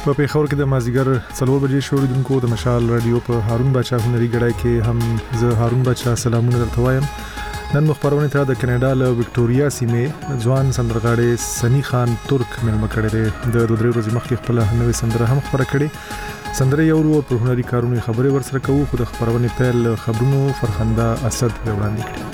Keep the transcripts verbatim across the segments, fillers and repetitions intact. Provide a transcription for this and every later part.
په پیښور کې د مازیګر څلور بجې شوریدونکو د مشال رادیو په هارون بچا هنري ګړای کې هم زه هارون بچا سلامونه درته وایم. نن مخبرونه ته د کینیډا له وکټوريا سیمې ځوان سندرغاړي سنی خان ترک ملمه کړي د دوه ورځې مخکې خپل نوې سندره هم خبره کړي. سندره یو ورو په هنري کارونو خبرې ورسره کوو خو د خبرونه پیل خبرونو فرخنده اسد وړاندې کړي.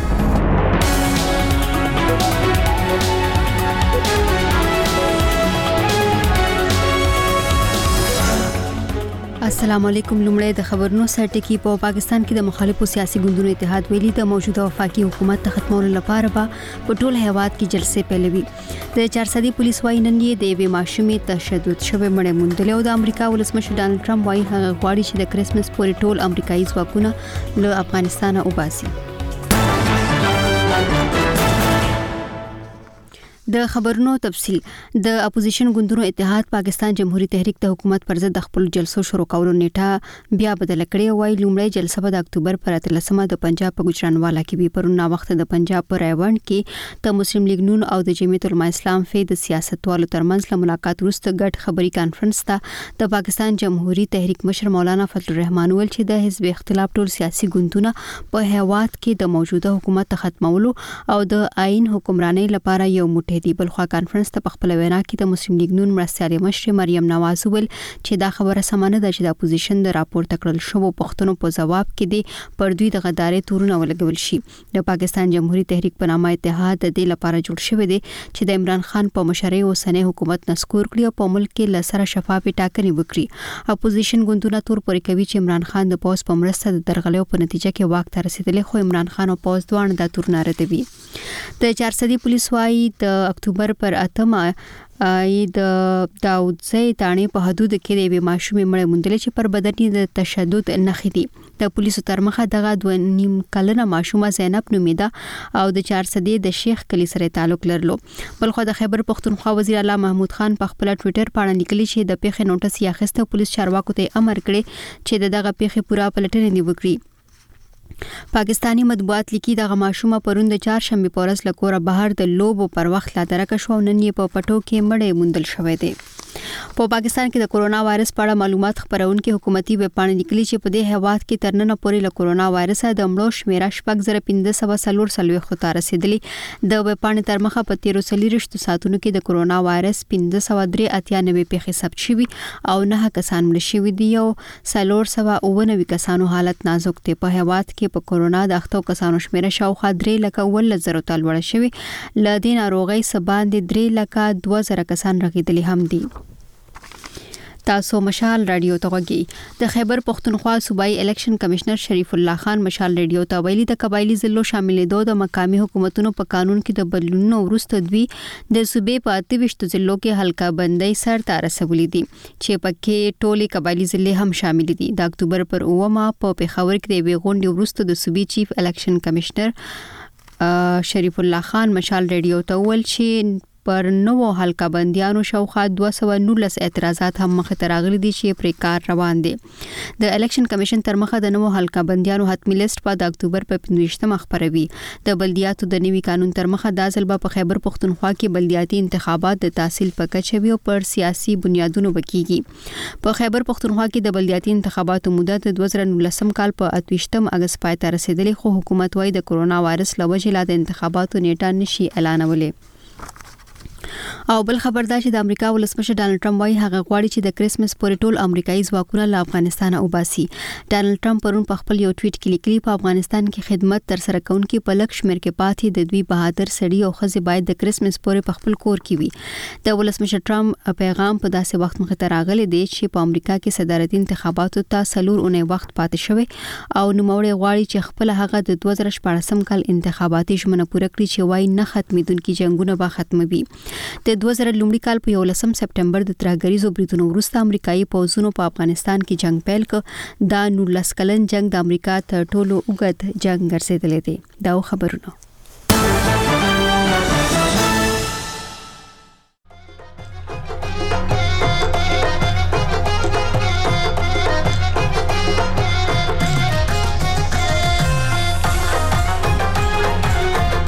السلام علیکم. لومړی د خبرونو سرټکی په پاکستان کې د مخالفو سیاسي ګوندونو اتحاد ویلي د موجوده وفاقي حکومت ته ختمولو لپاره به په ټول هیواد کې جلسې پیلوي. د چارسدي پولیس وايي نن یې د یوې ماشومې تشدد شوی مړی موندلی او د امریکا ولسمشر ډانلډ ټرمپ وايي هغه غواړي چې د کرسمس پورې ټول امریکایي ځواکونه له افغانستانه وباسي. د خبرونو تفصیل. د اپوزیشن ګوندونو اتحاد پاکستان جمهوریت تحریک د حکومت پر ضد د خپل جلسو شروع کولو نیټه بیا بدل کړې او وايي لومړی جلسه به د اکتوبر پر اتلسمه د پنجاب په ګوجرانوالا کې وي. پرون وخت د پنجاب پر ایوان کې د مسلم لیگ نون او د جمعیت العلماء اسلام فی د سیاستوالو ترمنځ له ملاقات وروسته ګډ خبري کانفرنس ته د پاکستان جمهوریت تحریک مشر مولانا فضل الرحمن ویل چې د حزب اختلاف ټول سیاسي ګوندونه په هیواد کې د موجوده حکومت ختمولو او د آئین حکمرانۍ لپاره یو موټی دی. بلخوا کانفرنس ته په خپل وینا کې د مسلم لیگ نون مرستیالې مشر مریم نواز ویل چې دا خبره سمانه ده چې د اپوزیشن د راپور تکړل شوو پښتنو په جواب کې دی پر دوی د غدارې تورونه ولګول شي. د پاکستان جمهوریت تحریک په نامه اتحاد د دې لپاره جوړ شوی دی چې د عمران خان په مشرۍ اوسنۍ حکومت نسکور کړي او په ملک کې لسره شفافې ټاکنې وکړي. اپوزیشن ګوندونه تور پورې کوي چې عمران خان د پوز په مرسته د درغلیو په نتیجه کې واک ته رسیدلی خو عمران خان او پوز دوه د تور نه ردوي. د چارسدي پولیس وايي د اکتوبر پر اتمه ای د داودزی تانې په حدود کې د یوې ماشومې مړی موندلی چې پر بدن یې د تشدد نښې دي. د پولیسو تر مخه دغه دوه نیم کلنه ماشومه زینب نومیده او د چارسدي د شیخ کلی سره تعلق لرلو. بلخو د خیبر پختونخوا وزیر اعلی محمود خان په خپل ټوئیټر باندې لیکلي چې د پیښې نوټس یې اخیسته. پولیس چارواکو ته امر کړی چې دغه پیښې پوره پلټنه وکړي. پاکستانی مطبوعات لیکي دغه ماشومه پرون د چهارشنبه په ورځ له کوره بهر د لوبو پر وخت لا درکه شو او نن یې په پټو کې مړی موندل شوی دی. په پاکستان کې د کورونا وایرس په اړه معلومات خبرونکو حکومتي ویب پاڼې لیکلي چې په دې هیواد کې تر نن پورې له کورونا وایرس د مړو شمیره شپږ زره پنځه سوه څلور څلوېښت ته رسیدلی. د ویب پاڼې تر مخه په تیرو څلوېښتو ساعتونو کې د کورونا وایرس پنځه سوه درې اتیا نوي پیښې ثبت شوي او نه کسان مړه شوي دي او څلور سوه اووه نوي کسانو حالت نازک دی. په هیواد کې په کورونا د اختو کسانو شمیره شاوخوا درې لکه اوولس زره ته لوړه شوې. له دې ناروغۍ څخه باندې درې لکه دوه زره کسان رغېدلي هم دي. تاسو مشال رادیو ته غوږی. د خیبر پختونخوا صوبایي الیکشن کمشنر شریف الله خان مشال رادیو ته ویلي د قبایلی ضلعو شاملېدو د مقامي حکومتونو په قانون کې د بدلونونو وروسته دوی د صوبې په اته ویشتو ضلعو کې حلقه بندۍ سر ته رسولې دي چې پکې ټولې قبایلی ضلع هم شامل دي. د اکتوبر پر اومه په پیښور کې د یوې غونډې وروسته د صوبې چیف الیکشن کمشنر شریف الله خان مشال رادیو ته ویل چې پر نوو حلقه بندیانو شاوخوا دوه سوه نولس اعتراضات هم مخ ته راغلي دي چې پرې کار روان دي. د الیکشن کمیشن تر مخه د نوو حلقه بندیانو حتمی لیست په د اکتوبر په پنځویشتمه خپروي. د بلدیاتو د نوي قانون تر مخه دا ځل په خیبر پختونخوا کې بلدیاتي انتخابات د تحصیل په کچه وي او پر سیاسي بنیادونو بکیږي. په خیبر پختونخوا کې د بلدیاتي انتخاباتو موده د دوه زره نولسم کال په اتویشتم اگست پای ته رسیدلې خو حکومت وايي د کورونا وایرس له وجې لا د انتخاباتو نیټه نشي اعلانولی. او بل خبر دا چې د امریکا ولسمشر ډانلډ ټرمپ وايي هغه غواړي چې د کرسمس پورې ټول امریکایي ځواکونه له افغانستانه وباسي. ډانلډ ټرمپ پرون په خپل یو ټویټ کې لیکلي په افغانستان کې خدمت تر سره کوونکي په لږ شمېر کې پاتې د دوی بهادر سړي او ښځې باید د کرسمس پورې په خپل کور کې وي. د ولسمشر ټرمپ پیغام په داسې وخت مخ ته راغلی دی چې په امریکا کې صدارتي انتخاباتو ته څلور اونۍ وخت پاتې شوی او نوموړی غواړي چې خپل هغه د دوه زره شپاړسم کال انتخاباتي ژمنه پوره کړي چې وايي نه ختمېدونکي جنګونه به ختموي. د دوه زره لومړي کال په یولسم سپټمبر د ترهګریزو بریدونو وروسته امریکایي پوځونو په افغانستان کې جنگ پیل کړ. دا نولس کلن جنگ د امریکا تر ټولو اوږد جنگ ګرځېدلی دی. دا خبرونه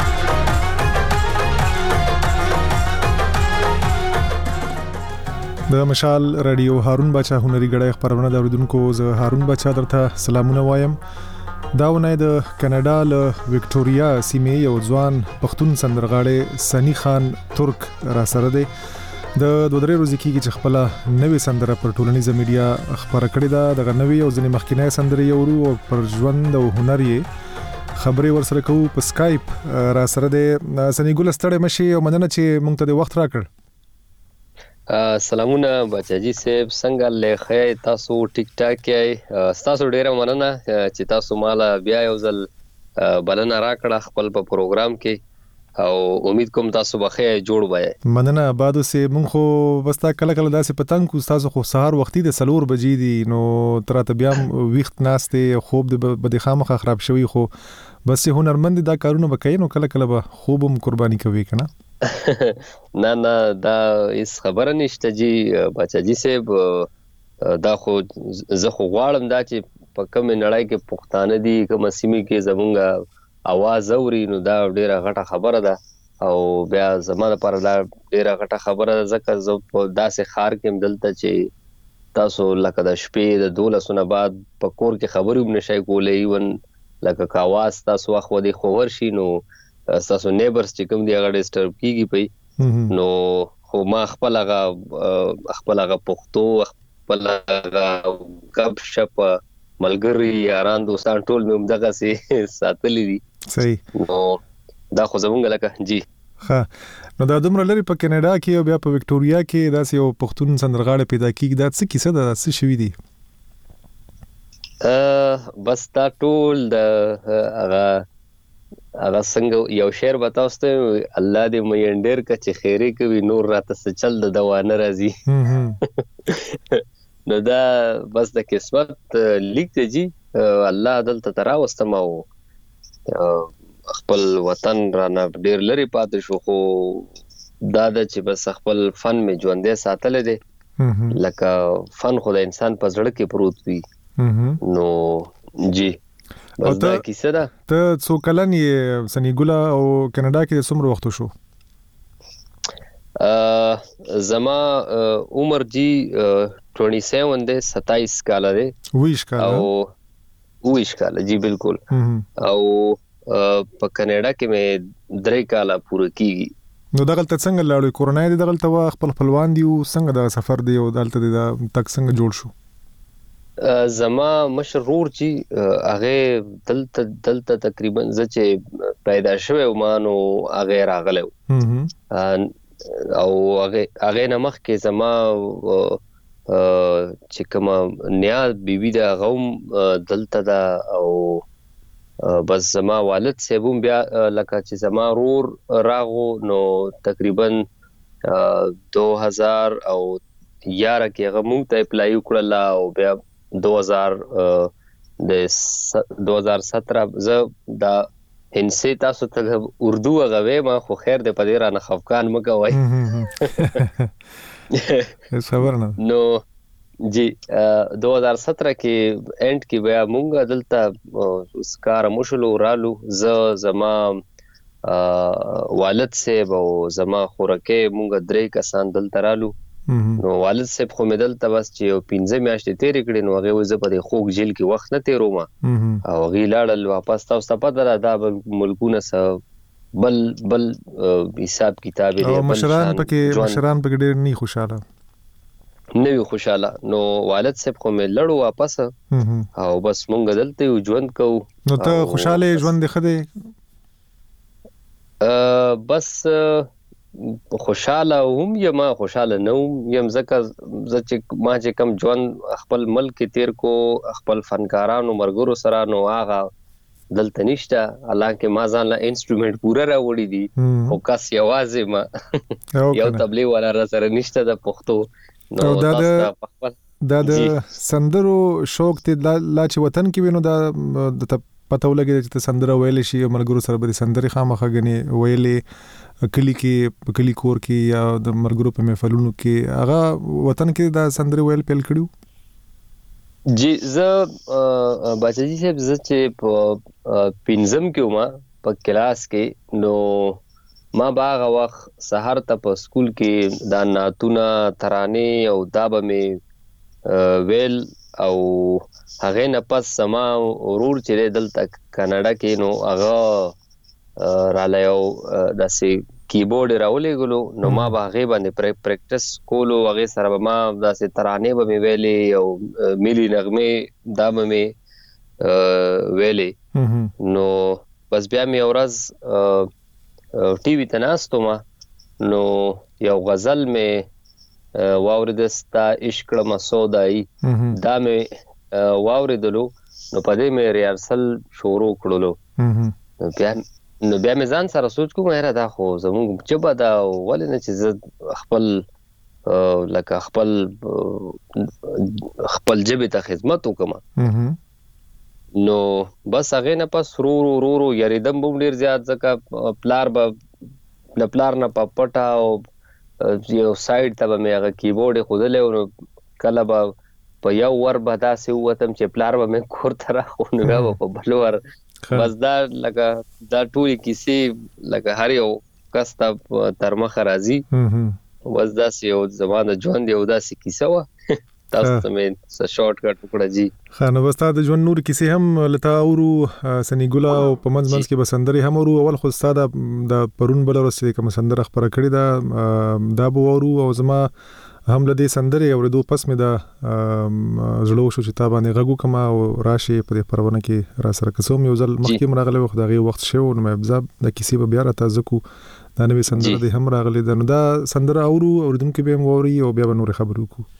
د د مشال رادیو هارون بچا هنري غړای خبرونه د اوریدونکو زه هارون بچا درته سلامونه وایم. دا ونه د کاناډا له وکټوريا سیمې یو ځوان پښتون سندرغاړي سنی خان ترک را سره دی. د دوه درې ورځې کېږي چې خپل نوې سندره پر ټولنیزه میډیا خبره کړې ده. دغه نوې او ځینې مخکینی سندرې یورو او پر ژوند او هنر یې خبرې ورسره کوو په سکایپ را سره دی. سنی ګل ستړی مشي او مننه چې موږ ته د وخت راکړ. سلامونه بچاجي صاحب، څنګه لخه تاسو ټیک ټاک یې؟ تاسو ډیره مننه چې تاسو مال بیا یو ځل بلنه راکړه خپل په پروګرام کې او امید کوم تاسو بخې جوړ وای. مننه بادو سه مونږ خو بستا کله کله داسې پتنګ کو تاسو خو سهار وختي د سلور بجې دي نو تر ته بیا وخت ناشته خوب د بده خامخ خراب شوی خو بس هنرمند دا کارونه وکړي نو کله کله به خوبم قرباني کوي کنه. نه نه دا هیڅ خبره نشته جی بچاجي صاحب. دا خو زه خو غواړم دا چې په کوم نړۍ کې پښتانه دي کوم سیمه کې زمونږه आवाज اوري نو دا ډیره غټه خبره ده او بیا زموږ لپاره دا ډیره غټه خبره ده ځکه زه په داسې خار کې مدلته چې تاسو لکه د شپې د دولسونه بعد په کور کې خبرې ونشي کولای ون لکه کاواز تاسو واخو دي خو ورشي نو تاسو نیبرز چې کوم دی هغه ډیسټرب کیږي پي نو خو ما خپل هغه خپل هغه پښتو خپل هغه غب شپ ملګری یاران دوستان ټول مې همدغه سي ساتلې دي. صحیح. نو دا خو زمونږ لکه جی ها نو دا دومره لري په کینیډا کې او بیا په وکټوريا کې دا یو پښتون سندرغاړي پیدا کیږي. دا څه کیسه ده څه شوی دی؟ ا بس دا ټول د هغه هغه څنګه یو شعر بتاوسته الله دې مې انډر ک چې خیره کوي نور راته څه چل د دوانه راځي. نو دا بس د قسمت لیک دی جی. الله دلته ترا واستمو خپل وطن را نه ډیر لري پاتې شو خو دا د چې بس خپل فن می ژوندې ساتل دي لکه فن خو د انسان په زړه کې پروت وي. نو جی بس دا کیسه ده. ته څو کلن یې سنی ګل او کاناډا کې څومره وخت شو؟ ا زما عمر جی सत्ताईस دی ستایس کال دی. ویش کال او ویش کال جی بالکل. او په کاناډا کې مې درې کال پوره کیږي. نو دغلته څنګه لاړو؟ کورونا دی دغلته خپل خپلوان دی او څنګه د سفر دی او دلته د تک څنګه جوړ شو؟ زما مشرور جی هغه دلته دلته تقریبا ز چې پیدا شوی او مانو هغه راغلو او هغه هغه نمخ کې زما چې کوم نیا بیبي دا غوم دلته دا او بس زما والد سیبوم بیا لکه چې زما رور راغو نو تقریبا دو هزار او یاره کې هغه مونږ ته اپلای وکړل او بیا دو هزار د دو هزار سترہ ز دا هنسي تاسو ته اردو غوي ما خو خیر دې پدې را نه خفقان مګوي. خبر نه. نو جی دو هزار سترہ کې اینڈ کې بیا مونږ دلته سکار مشلو رالو ز زما والد صاحب او زما خورکه مونږ درې کسان دلته رالو. نو والد صاحب خو مدل ته بس چې پنځه میاشتې تیرې کړې نو هغه وځ په خوګ جیل کې وخت نه تیروما او غی لاړل واپس تاسو ته پته را دا ملکونه سره بل بل حساب کتاب دی. مشران پکې مشران پکې ډېر نه خوشاله نه وي خوشاله. نو والد صاحب خو مې لړو واپس او بس مونږ دلته یو ژوند کوو. نو ته خوشاله ژوند دی خدای؟ ا بس خوشاله هم یم خوشاله نه یم ځکه چې ما چې کم ژوند خپل ملک تیر کو خپل فنکارانو مرګرو سره نو هغه دلته نشته. حالانکه ما ځان له انسټرومنت پورا راوړی دي او کس یوازې ما یو تبلیغ ولا را سره نشته د پښتو. نو دا دا د سندرو شوق ته لا چې وطن کې وینو دا د پته ولګي چې سندره ویل شي مرګرو سره به سندري خامخه غني ویلې کلی کې کلی کور کې یا د مرګرو په محفلونو کې هغه وطن کې دا سندري ویل پیل کړو؟ جی زه بچی صاحب زه چې په پنځم کې ومه په کلاس کې نو ما باغه وخت سحر ته په سکول کې دا ناتونه ترانه او دا به می ویل او هغه نه پس سما ورور چې دلته کاناډا کې نو هغه را لایو داسې کیبورډ راولې غلو نو ما به هغه باندې پریکټیس کولو هغه سره ما داسې ترانه به می ویلې او ملي نغمه دا به می ویلې نو بس بیا می اورز ټي وي ته ناستو ما نو یو غزل می واوریدستا عشق مسودای دا می واوریدلو نو پدې می ریهرسل شروع کړلو بیا نو بیا می ځان سره سوچ کوم هر دا خو زموږ جبا دا ولې نه چې خپل لکه خپل خپل جبه ته خدمت وکم نو بس هغه نه پس رو رو رو رو یریدم بم ډیر زیات ځکه پلار به د پلار نه پپټا او یو سایډ ته به هغه کیبورډ خودلې او کله به په یو ور به داسې وتم چې پلار به مې کور ته راخو نو بیا په بلور بس دا لکه دا ټولې کیسې لکه هر یو کس ته تر مخه راځي بس داسې یو زمانه ژوند یو داسې کیسه وه تاسو ته مې څه شارټ کټ وکړه جی خانه وستا د ژوند نور کیسې هم لتا اورو سنی ګلا او په منځ منځ کې بسندري هم اورو اول خو استاد د پرون بل ورسې کوم سندره خبره کړې دا دا بو اورو او زما هم لدی سندري اوریدو پس مې دا زړه شو چې تا باندې غږو کما او راشي په دې پرونه کې را سره کوم یو ځل مخکې مرغله وخت دغه وخت شو نو مې بزاب د کیسې به بیا را تازه کو دا نوې سندره دې هم راغلي دا نو دا سندره اورو اوریدونکو به موري او بیا به نور خبرو کو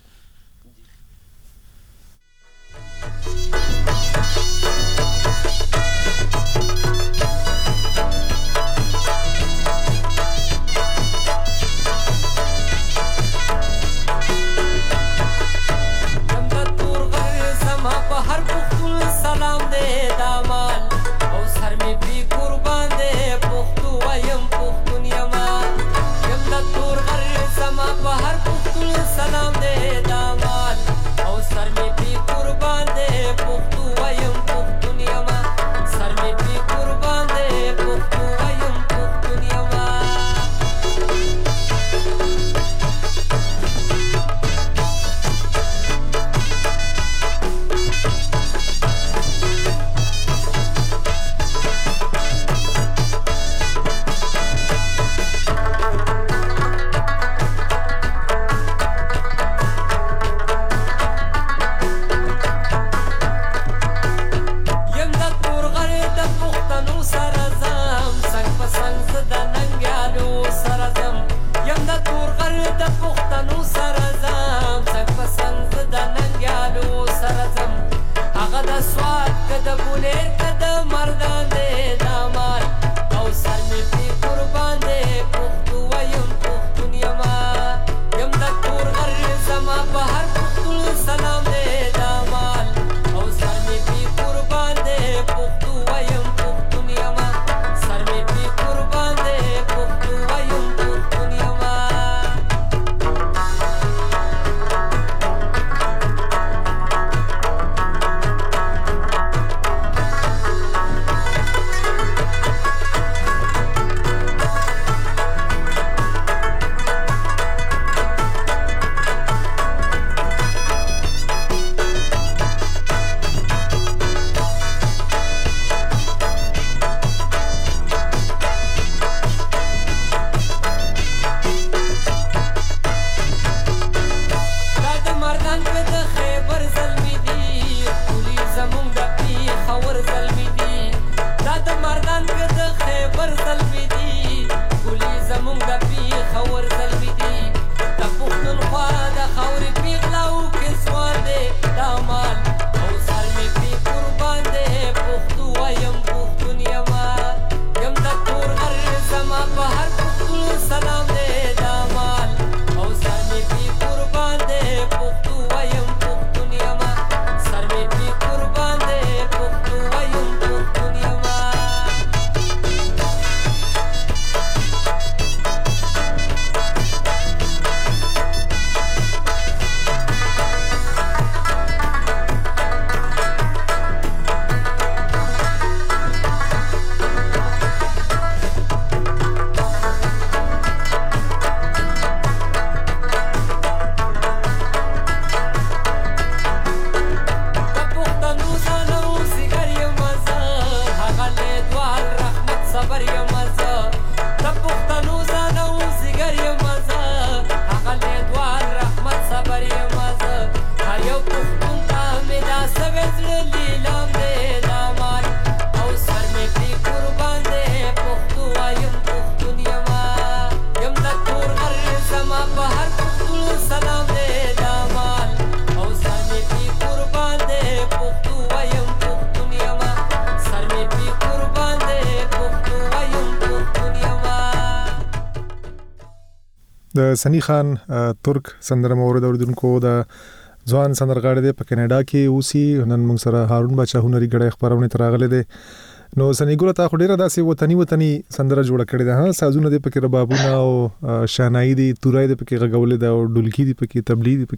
د سنی خان ترک سندره مورد اوریدونکو د ځوان سندرغاړي دی په کینیډا کې اوسي. نن موږ سره هارون بچا هنري غړي خبرونه تراغله دي. نو سنی ګل تا خو ډیره داسې وطني وطني سندره جوړه کړې ده. ها سازونه دی پکې ربابونه او شانای دی تورای دی پکې غغولې ده او ډولکی دی پکې تبلی دی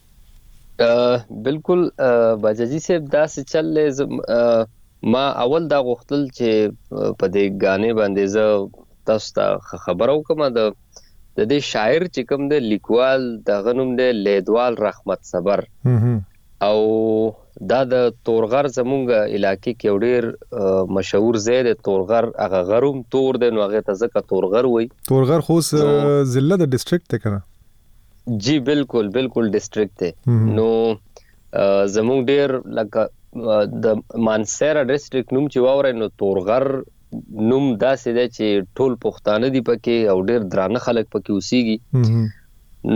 پکې. بالکل باجاجي صاحب داسې چل ما اول دا غوښتل چې په دې غانې باندې ز تاسو ته خبرو کوم د د دې شاعر چې کوم د لیکوال د غنوم د لیدوال رحمت صبر او دا د تورغر زمونږ علاقې کې ډېر مشهور ځای دی. تورغر هغه غروم تور دی نو هغه ته ځکه تورغر وایي. تورغر خو ضلع د ډیسټریکټ دی کنه؟ جی بالکل بالکل ډیسټریکټ دی. نو زمونږ ډېر لکه د مانسیرا ډیسټریکټ نوم چې واورئ نو تورغر نوم داسې دی چې ټول پښتانه دي پکې او ډېر درانه خلک پکې اوسېږي.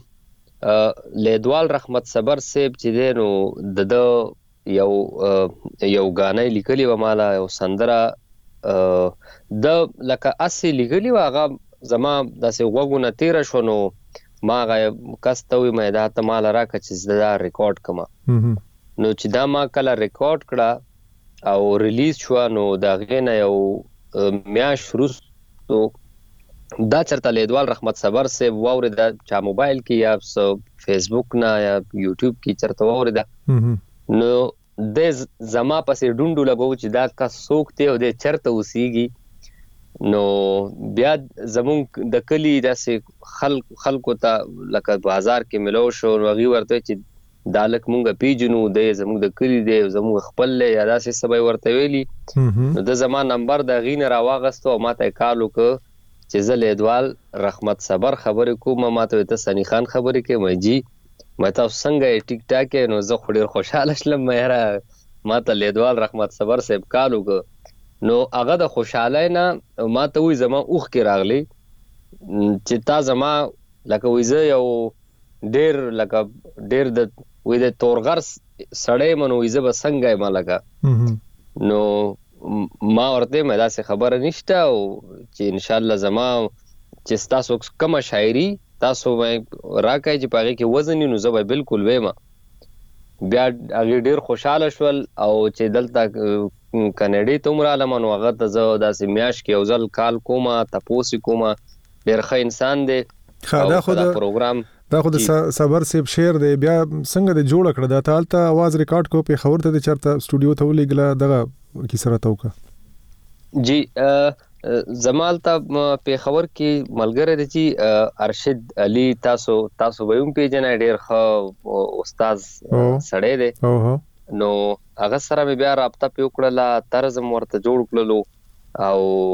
نو لیدوال رحمت صبر صاحب چې دی نو د یو یو غانې لیکلي و مالا یو سندره د لکه اسی لیکلي و هغه زما داسې وګونه تیر شو نو ما هغه کس ته وی مې دا ته مال راکړه چې دا ریکارډ کما. نو چې دا ما کله ریکارډ کړه او ریلیز شو نو دا غینه یو میاش وروسته دا چرته لیدوال رحمت صبر سے واورید چا موبایل کې یا فیسبوک نه یا یوټیوب کې چرته واورید نو د زما پسې ډونډو لګو چې دا کا څوک ته او د چرته وسیږي. نو بیا زمونږ د کلی داسې خلق خلکو ته لکه بازار کې ملو شو نو غي ورته چې دالک مونږه پیجنو د زموږ د کلی دی زموږ خپل یا داسې سبای ورته ویلي. نو د زما نمبر د غین راواغستو او ماته کالو ک چې زه لیدوال رحمت صبر خبرې کوم ماته ته سنی خان خبرې کې مې جی مې تاسو څنګه ټیک ټاک نو زه خو ډیر خوشاله شلم مې ماته لیدوال رحمت صبر صاحب کالو ک نو هغه د خوشاله نه ماته وې زما اوخ کې راغلی چې تا زما لکه وې زه یو ډیر لکه ډیر د وې د تورغر سړی منو وې زه بسنګای ما لګه. نو ما ورته مې دا څه خبره نشته او چې ان شاء الله زما چې تاسو کوم شاعري تاسو راکای چې پاره کې وزن نو زه بالکل وایم. بیا هغه ډیر خوشاله شول او چې دلته کنيډي تمره لمنو هغه ته زه داسې میاش کې اوزل کال کومه تاسو کومه ډیر ښه انسان دی. خدا خو دا پروګرام دا خو د صبر سیب شعر دی بیا څنګه د جوړ کړه دا تالته आवाज ریکارډ کو په خبر ته چرته سټوډیو ته ولګله دغه کی سره توکا. جی زمال ته په خبر کې ملګری دی چې ارشد علي تاسو تاسو به هم پیژنې ډیر ښه استاد سړی دی. نو هغه سره بیا رابطه په وکړه طرز مرته جوړ کړلو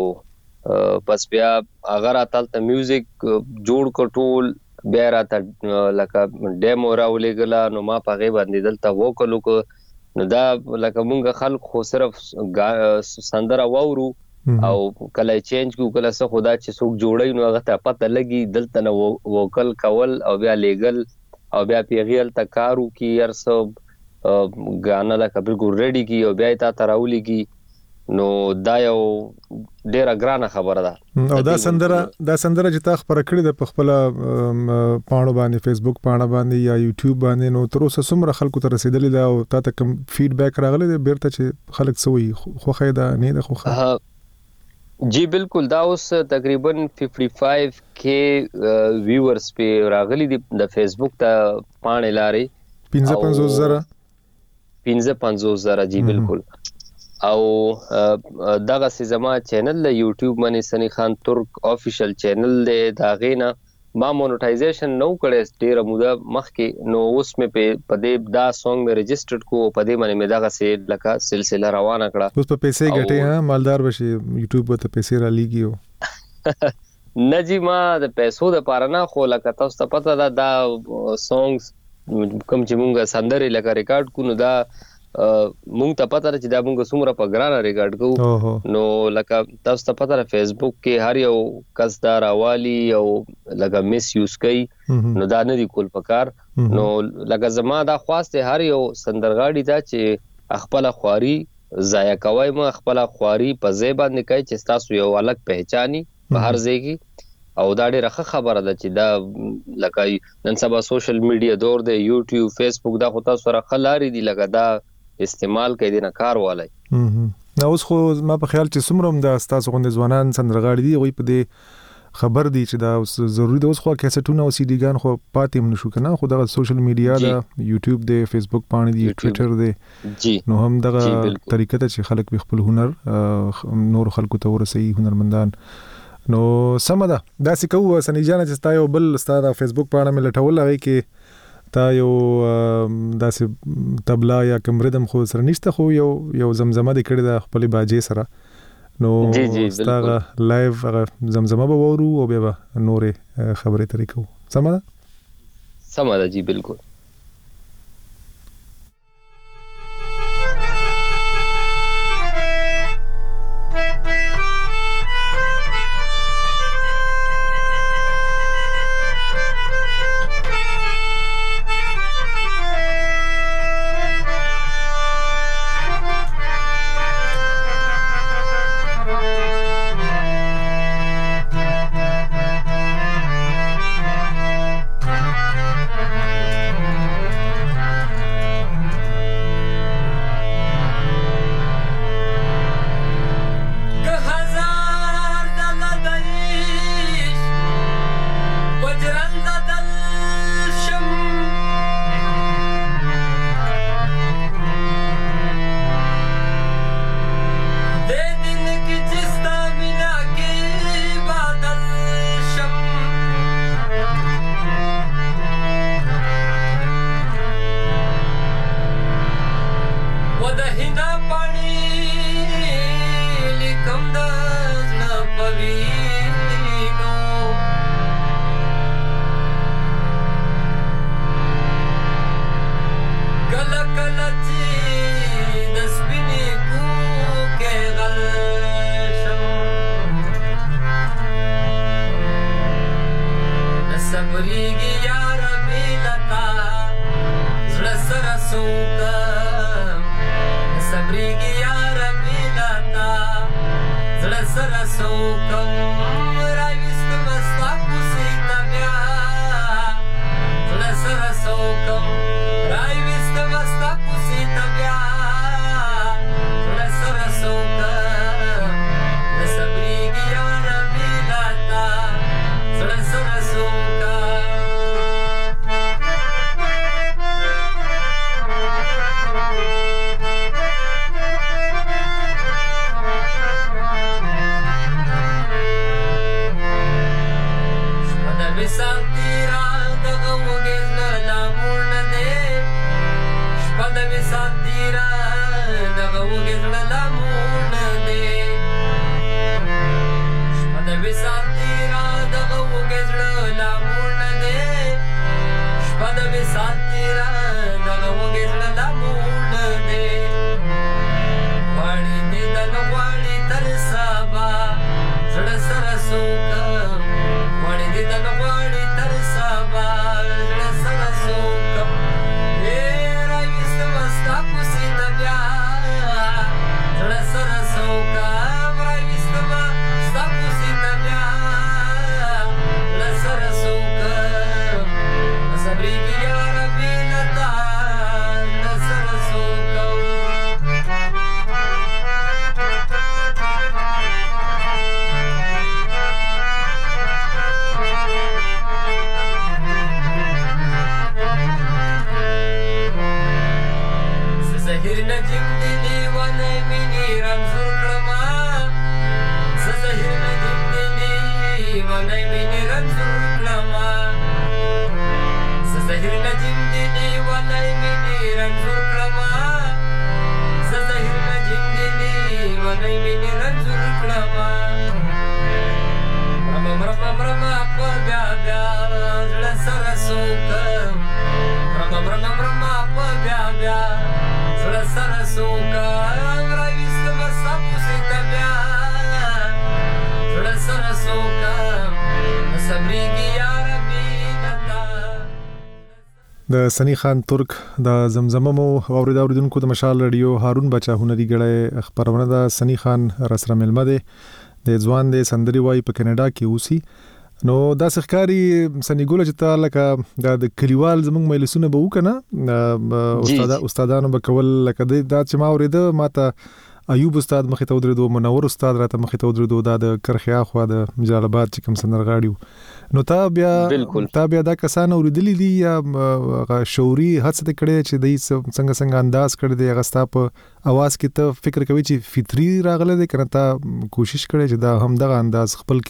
او پس بیا هغه راتلته میوزیک جوړ کټول بیا راته لکه ډیمو راولېګلا نو ما په غي باندې دلته وکړو کو نو دا لکه مونږ خلک خو صرف سندره وورو او کله چینج کو کله څه خدا چې څوک جوړي نو هغه ته پته لګي دلته نو وکل کول او بیا لیګل او بیا پیغیل تا کارو کی ارسب غانا لکه بالکل ریډي کی او بیا تا تراولي کی نو دا یو ډیره ګرانه خبره ده. او دا سندره دا سندره چې تا خبره کړې ده په خپل پاڼو باندې فیسبوک پاڼه باندې یا یوټیوب باندې نو تر اوسه څومره خلکو ته رسیدلې ده او تا ته کوم فیډبیک راغلی دی بیرته چې خلک سوي خوخه ده نه ده خوخه؟ جی بالکل دا اوس تقریبا پنځه کې ویورز په راغلي دي د فیسبوک ته پاڼې لاري پنځه پنځوس زره پنځه پنځوس زره جی بالکل. او دغه سي زما چینل له یوټیوب باندې سنی خان ترک افیشل چینل دی دا غینا ما مونټایزیشن نو کړې ډیره موده مخکې نو اوس مې په دې دا سونګ مې ريجسترډ کو په دې باندې مې دغه سي لکه سلسله روانه کړه. اوس په پیسې ګټې ها مالدار بشي یوټیوب ته پیسې را لګیو نجی ما د پیسو د پاره نه خو لکه تاسو ته پته ده دا سونګز کوم چې مونږه سندري لکه ریکارډ کو نو دا مونږ ته پته ده چې دا مونږ څومره په ګرانه ریکارډ کوو نو لکه تاسو ته پته ده فیسبوک کې هر یو کس دا راوالي او لکه میس یوز کوي نو دا نه دی کول پکار. نو لکه زما دا خواسته هر یو سندرغاړي دا چې خپل خواري ضایع کوي ما خپل خواري په ځای باندې کوي چې تاسو یو الګ پہچاني په هر ځای کې او دا ډیره ښه خبره ده چې دا لکه نن سبا سوشل میډیا دور دی، یوټیوب فیسبوک دا خو تاسو سره خلاري دي لکه دا استعمال کوي د نه کار والي. نو اوس خو ما په خیال چې څومره د تاسو غوند ځوانان سندرغاړي دي وي په دې خبر دي چې دا ضروری ده اوس خو کیسټونه او سی ډي ګان خو پاتې هم نشو کنه، خو دا سوشل میډیا دا یوټیوب دی، فیسبوک باندې دی، ټوئیټر دی، نو هم دا طریقه ته چې خلک به خپل هنر نور خلکو ته ورسي هنرمندان. نو سم ده دا څه کوو سنی جان چې تا یو بل ستاره فیسبوک باندې ملټول هغه کې تا یو داسې تبلا یا کمردم خو سره نشته، خو یو یو زمزمه د کړي د خپل باجې سره، نو ستاره لایو زمزمه به وورو او بیا نورې خبرې ترې کوو. سم ده سم ده جی بالکل. د سنی خان ترک د زمزمه مو اوریدا اوریدونکو د مشال رادیو هارون بچا هنري غړې خبرونه د سنی خان رسره ملمه ده د ځوان د سندري وای په کینیډا کې اوسي نو دا ښکاری سنیګول چې تا لکه د کلیوال زمونږ مجلسونه به وکنه استاد استادانو به کول لکه دا چې ما اوریده ماته ایوب استاد مخې ته ودرېدو منور استاد راته مخې ته ودرېدو دا د کرخیا خو د جلال آباد چې کوم سندرغاړي نو تا بیا تا بیا دا کسان اوریدلی دي یا شعوري هڅه کړې چې د څنګه څنګه انداز کړی دی هغه ستا په اواز کې ته فکر کوي چې فطری راغله دی کنه تا کوشش کړې چې دا هم دغه انداز خپل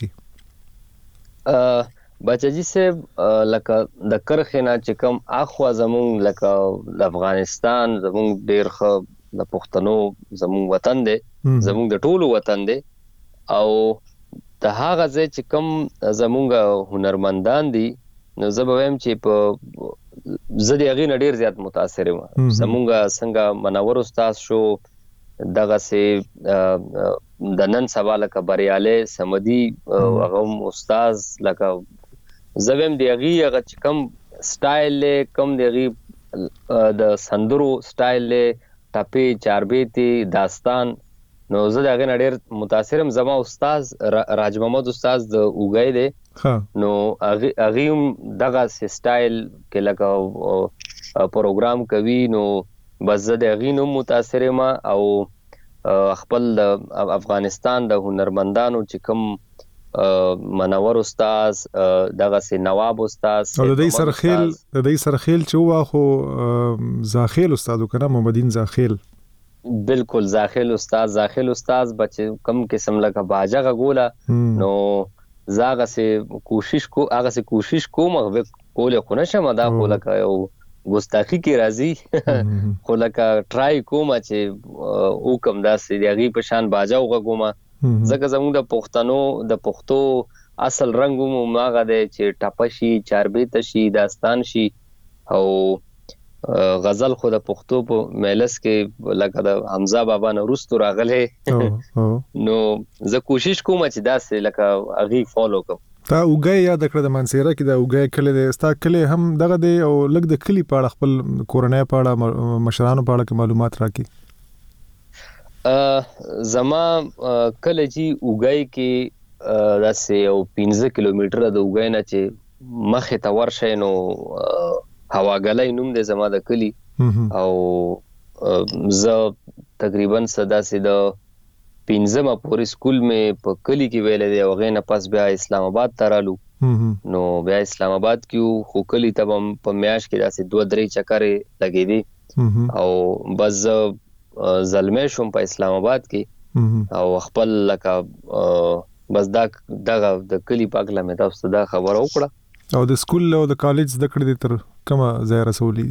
کې بچاجي صاحب لکه د کرخنا چې کوم اخوا زمون لکه د افغانستان زمون ډیر خ د پښتنو زموږ وطن دی زموږ د ټولو وطن دی او د هغه ځای چې کوم زموږ هنرمندان دي نو زه به وایم چې په زه د هغې نه ډېر زیات متاثر یم زموږ څنګه منور استاد شو دغه سي د نن سبا لکه بریالی سمدي هغه استاد لکه زه وایم د هغې هغه چې کوم سټایل دی کوم د هغې د سندرو سټایل دی ټپې چاربېتې داستان نو زه د هغې نه ډېر متاثر یم زما استاد راج محمد استاد د اوږی دی نو هغې هم دغه سټایل کې لکه پروګرام کوي نو بس زه د هغې نه هم متاثر یم او خپل د افغانستان د هنرمندانو چې کوم منور استاد دغه سي نواب استاد او د دې سرخیل د دې سرخیل چې هو خو زاخیل استاد وکړه محمدین زاخیل بالکل زاخیل استاد زاخیل استاد بچ کم قسم لکه باجا غولا نو زاغه سي کوشش کو هغه سي کوشش کوم کول خو نشم دا خو لکه یو ګستاخی کی راځي خو لکه ټرای کوم چې او کوم داسې دیږي په شان باجا وغوما زکه زموږ د پښتنو د پښتو اصل رنگ مو ماغه دی چې ټپشي چاربېت شي داستان شي او غزل خو د پښتو په مجلس کې لکه د حمزه بابا نو رستو راغله نو زه کوشش کوم چې داسې لکه اغي فالو کوم تا اوګه یاد کړ د منصيره کې د اوګه کله د استا کله هم دغه دی او لګ د کلی په خپل کورنۍ په اړه مشرانو په اړه معلومات راکې زما کله چې اوګای کې داسې یو پنځه کیلومتره د اوګای نه چې مخې ته ورشي نو هواګلای نوم دی زما د کلی او زه تقریبا سداسې د پنځمه پورې سکول مې په کلی کې ویلې دی او غینه پس بیا اسلام آباد ته رالو نو بیا اسلام آباد کې خو کلی ته په میاش کې داسې دوه درې چکرې لګېدي او بس زلمی شوم په اسلام آباد کې او خپل لکه بس دا دغه د کلی پاک لمه تاسو دا خبره وکړه او د سکول او د کالج د کړې تر کومه ځای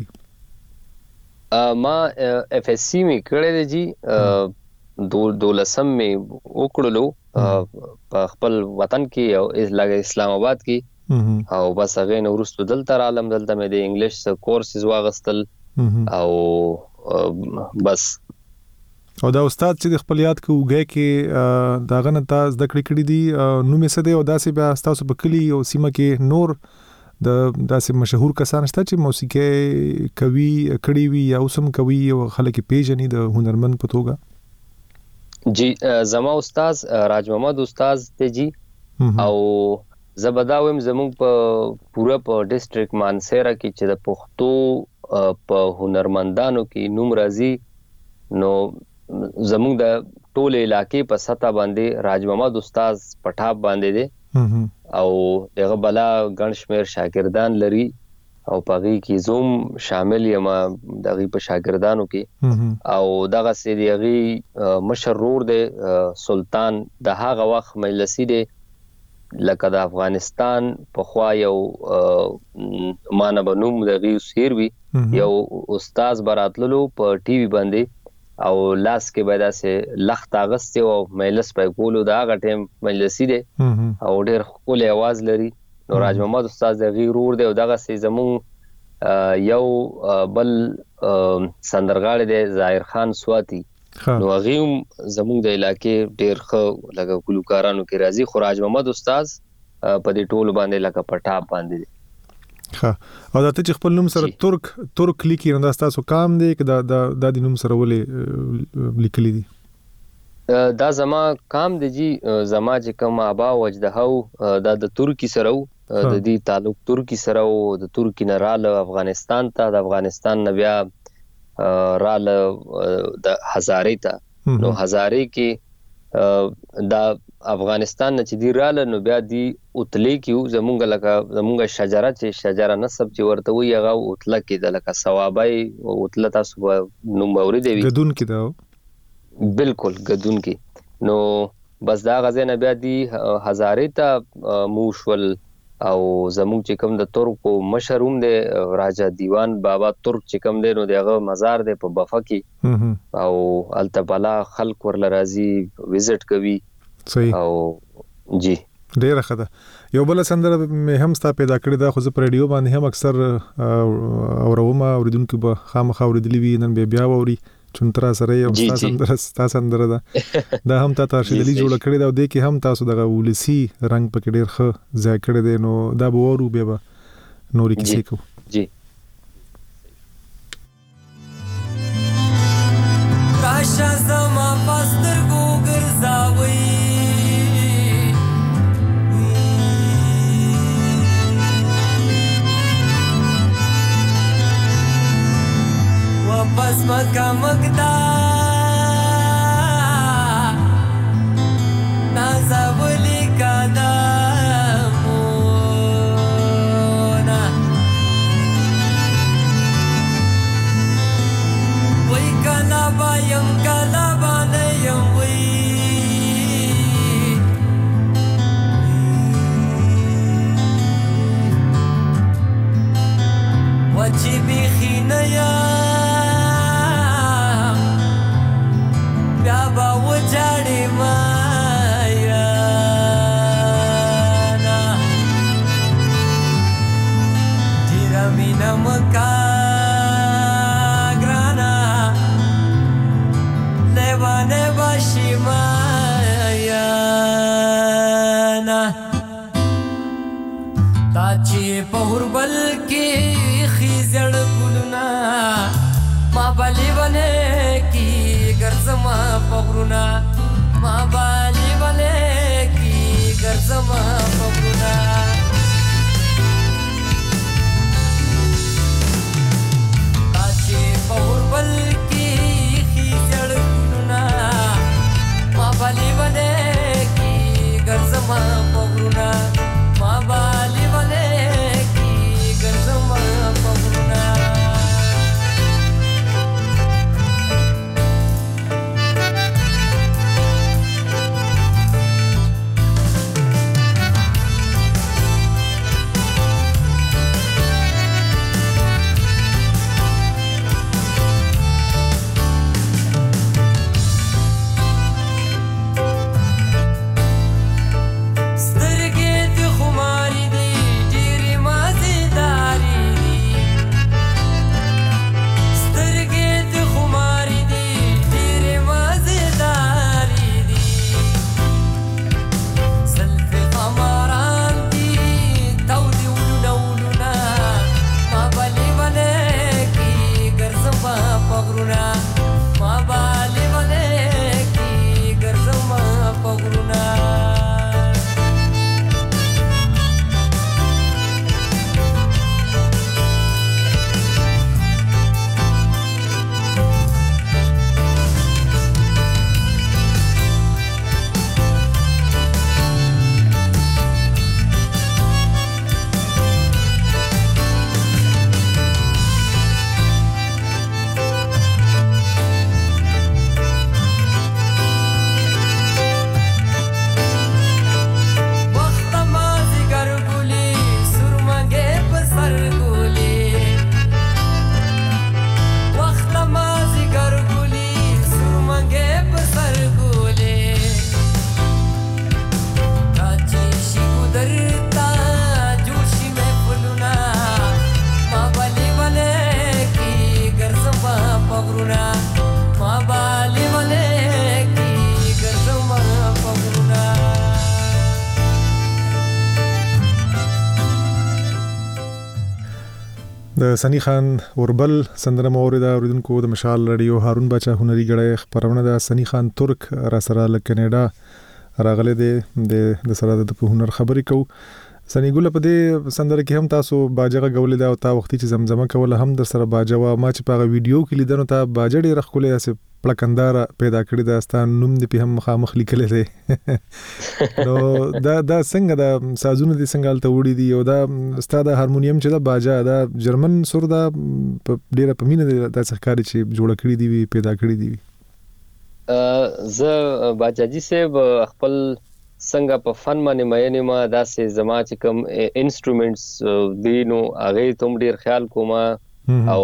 رسولې ما اف اس سی می کړې دي جی دو دولسم می وکړلو په خپل وطن کې او اسلام آباد کې او بس هغه نو ورستو دلته عالم دلته مې د انګلیش کورسز واغستل او بس او دا استاد چې د خپل یاد کې وګه کې دا غنه تاسو د کړی کړی دي نو مې سده او داسې بیا تاسو په کلی او سیمه کې نور د داسې مشهور کسان شته چې موسیقي کوي کړی وي یا اوسم کوي او خلک پیژني د هنرمند په توګه جی زما استاد راج محمد استاد ته جی او زبداوم زموږ په پورا په ډیسټریکټ مانسیرا کې چې د پښتو په هنرمندانو کې نوم راځي نو زموږ د ټوله علاقې په سطح باندې راج محمد استاد پټاپ باندې دي او دغه بلا ګڼ شمیر شاګردان لري او پغی کې زوم شامل یم دغه په شاګردانو کې او دغه سي دیغي مشرور دي سلطان د هغه وخت مجلسي دي لکه د افغانستان په خوا یو مانبنوم دغه سیروي یو استاد براتللو په ټي وي باندې او لاس کې پیدا سي لخت اغست او مجلس په کولو دا غ ټیم مجلسي دي او ډېر خپل आवाज لري نو راج محمد استاد د غیرور دی او دغه سي زمون یو بل سندرغاړي دی ظاهر خان سواتی نو غیم زمون د علاقې ډېر خو لګه ګلوکارانو کې راځي خو راج محمد استاد په دې ټول باندې لکه پټاپ باندې ها او دا ته چې خپل نوم سره ترک ترک لیکي نو تاسو کام دی چې دا د د نوم سره ولې لیکلي دي دا زما کام دی جی زما چې کوم ابا وجدهو دا د ترکی سره د دې تعلق ترکی سره او د ترکی نه رااله افغانستان ته د افغانستان نه بیا رااله د هزارې ته نو هزارې کې دا افغانستان نه چې دی رااله نو بیا دی اوتلې کې زمونږ لکه زمونږ شجره چې شجره نسب چې ورته وي هغه اوتله کې د لکه ثوابای اوتله تاسو نو مورید وي غدون کې دا بالکل غدون کې نو بس دا غزه نه بیا دی هزارې ته موشول او زموږ چې کوم د ترکو مشروم دی راجا دیوان بابا ترک چې کوم دی نو دغه مزار دی په بفا کې او التبالا خلق ورل راځي وزټ کوي صحیح او جی ډیره ښه ده یو بل سندره مې هم ستا پیدا کړې ده خو زه په ریډیو باندې هم اکثر اوروم اوریدونکو به خامخا اوریدلې وي نن به بیا ووري چونترا سره یو تاسو سندره تاسو سندره ده دا هم تا ترشیدلی جوړ کړی دا د کې هم تاسو دغه ولسی رنگ په ډیر ښه ځای کړی دی نو دا به ورو به نورې کیسې کو جی کاشا زما پستر ګوګر زاوي واپس مکا مکدا نازولی کدا مونا وی کلا بایم کلا بانیم وی وچی بیخی نیا بابا وجاړې مایا نا تیرا مینا مکا ګرانا لیوانه باشي مایا نا تا چې په هربل کې خيزړ ګلنا ما بلی ونه کی ګرځما پغرونا ما بلی ونه کی ګرځما پغرونا اچي پور بل کی خيچړ ګلنا ما بلی ونه کی ګرځما پغرونا ما بلی ونه کی ګرځما پغرونا د سنی خان اوربل سندره موریدا اوریدونکو د مشال رادیو هارون بچا هنري غړی خبرونه د سنی خان ترک را سره ل کینیډا راغله د د سره د هنر خبرې کو سنی ګل په دې سندره کې هم تاسو باجغه غولې دا او تا وختي چې زمزمه کوله هم در سره باجوا ما چې په ویډیو کې لیدنو ته باجړې رخولې اسه پلکندار پیدا کړی دا ستان نوم دې په هم مخامخ لیکل دي نو دا دا څنګه دا سازونه دي څنګه الته وړي دي او دا ستاده هارمونیم چې دا باجا دا جرمن سور دا ډیره په مینه د څخکاري چې جوړ کړی دي پیدا کړی دي ا ز باجاجي صاحب خپل څنګه په فن باندې مېنه ما داسې زما چې کوم انسټرومنټس دی نو هغه ته ډیر خیال کوم او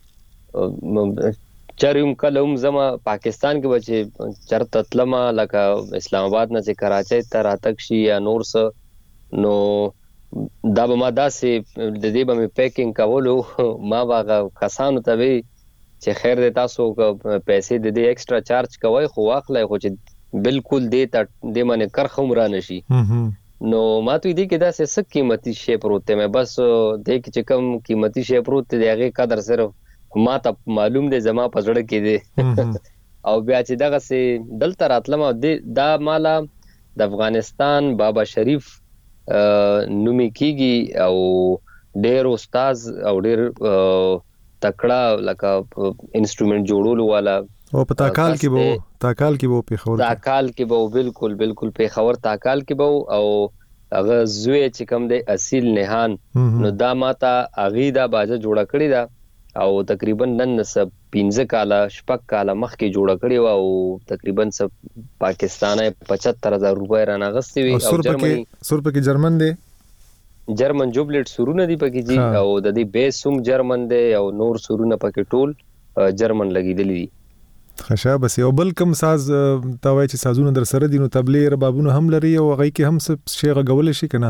چریم کلم زما پاکستان کې بچي چرته تلما لکه اسلام آباد نه چې کراچۍ ته راتک شي یا نور څه نو دا به ما داسې د دې به مې پیکینګ کولو ما واغه کسانو ته وی چې خیر دې تاسو پیسې د دې ایکسترا چارج کوي خو واخلای خو چې بالکل دې ته دې باندې کرخم را نشي نو ما ته دې کې دا څه قیمتي شی پروت مې بس دې کې چې کم قیمتي شی پروت دی هغه قدر صرف ما ته معلوم دی زما په زړه کې دی او بیا چې دغه سي دلته راتلم دا مالا د افغانستان بابا شریف نومي کیږي او ډېر استاد او ډېر تکړه لکه انسټرومنټ جوړولو والا او په تاکال کې وو تاکال کې وو په خور تاکال کې وو بالکل بالکل په خور تاکال کې وو او هغه زوی چې کوم دی اصیل نهان نو دا ماته اغي دا باجه جوړه کړی دا او تقریبا نن سب پنځه کاله شپږ کاله مخکې جوړه کړی و او تقریبا سب پاکستاني پچهتر هزار روپۍ رانغستې وي او جرمني سور پکې جرمن دی جرمن جوبلټ سورونه دی پکې جی او د دې بیس هم جرمن دی او نور سورونه پکې ټول جرمن لګیدلی دي خشا بس یو بل کم ساز تا وای چې سازونه در سره دي نو تبلې ربابونه هم لري او غي کې هم څه شی غول شي کنه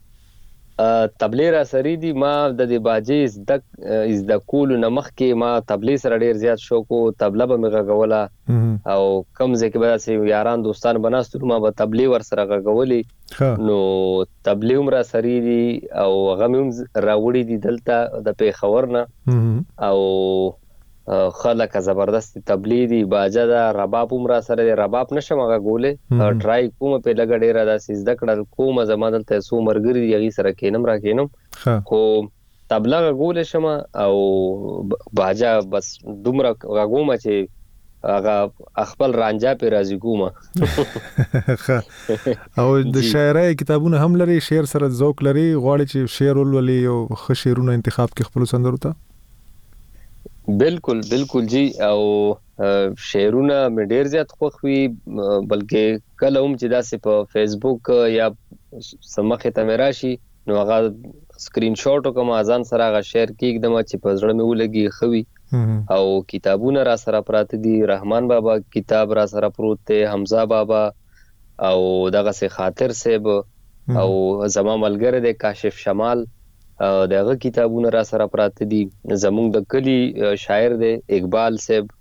تبلې را سری دي ما د دې باجې از د از د کول نمخ کې ما تبلې سره ډیر زیات شوق او تبله به مغه غولا او کم ځکه به سي یاران دوستان بناستو ما به تبلې ور سره غولي نو تبلې هم را سری دي او غمم راوړي دي دلته د پیښور نه او خلک زبردست تبلیغ دی باجا دا رباب هم را سره دی رباب نشم هغه ګوله ټرای کوم په لګ ډیر دا سیز دکړه کوم زمادل ته سو مرګری دی سره کینم را کینم خو تبلیغ ګوله شم او باجا بس دومره غومه چې هغه خپل رانجا په راځي کومه او د شاعرۍ کتابونه هم لري شعر سره ذوق لري غواړي چې شعر ولولي او ښه شعرونه انتخاب کې خپل سندرو ته بالکل بالکل جی او شعرونه مې ډیر زیات خوښ وي بلکې کله هم چې داسې په فیسبوک یا سمخه ته مې راشي نو هغه سکرین شاټ کوم ازان سره هغه شیر کېږم چې په زړه مې ولګي خوي او کتابونه را سره پراته دي رحمان بابا کتاب را سره پروت دی حمزه بابا او دغه سي خاطر صاحب او زما ملګری دی کاشف شمال دغه کتابونه را سره پراته دي زموږ د کلی شاعر دی اقبال صاحب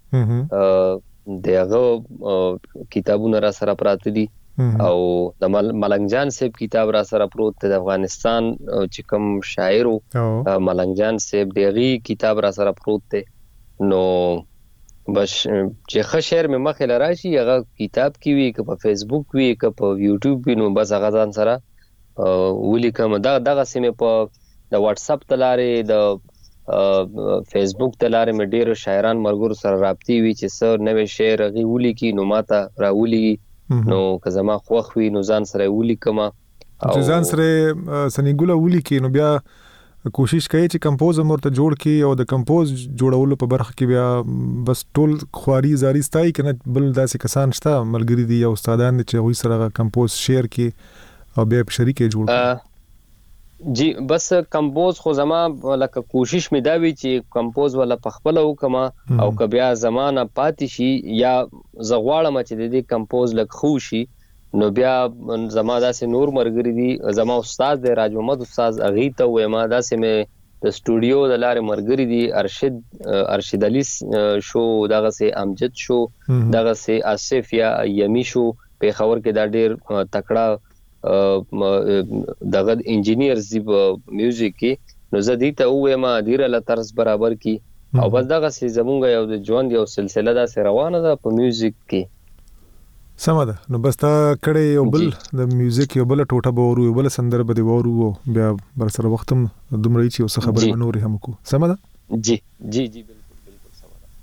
دغه کتابونه را سره پراته دي او د ملنګ جان صاحب کتاب را سره پروت دی د افغانستان چې کوم شاعر ملنګ جان صاحب دغه کتاب را سره پروت دی نو بس چې ښه شعر مې مخې لراشي هغه کتاب کې وي که په فیسبوک وي که په یوټیوب وي نو بس هغه ځان سره ولیکم دا دغه سیمه په د واتس اپ تلارې د فیسبوک تلارې مې ډیر شاعران مرګور سره رابطي وي چې څو نوې شعر غي ولیکي نو ماته راولي نو که زما خوښ وي نو ځان سره ولیکم چې ځان سره سنیګولا ولیکي نو بیا کوشش کوي چې کمپوز مرته جوړ کی او د کمپوز جوړولو په برخه کې بیا بس ټول خواري زاري ستای کنه بل داسې کسان شته ملګری دي او استادان چې وي سره کمپوز شعر کی او بیا په شریکه جوړ جی بس کمپوز خو زما لکه کوشش مې دا وی چې کمپوز ولا پخپل وکما او کبیا زمانہ پاتې شي یا زغواړم چې د دې کمپوز لک خو شي نو بیا زما داسې نور مرګري دي زما استاد دی راج محمد استاد اغي ته وې ما داسې مې د سټوډیو د لارې مرګري دي ارشد ارشد علي شو دغه سي امجد شو دغه سي اسف یا یمی شو په خبر کې دا ډیر تکړه دغه انجینیرز دی په میوزیک کې نو زه دې ته وایم ډیر له طرز برابر کی او بس دغه سي زمونږ یو د ژوند یو سلسله دا سره روانه ده په میوزیک کې. سم ده. نو بس تا کړه یو بل د میوزیک یو بل ټوټه به ورو یو بل سندره به دی ورو بیا بر سره وختم دومره چې اوس خبر نور هم کو. سم ده. جی جی جی بالکل بالکل سم ده.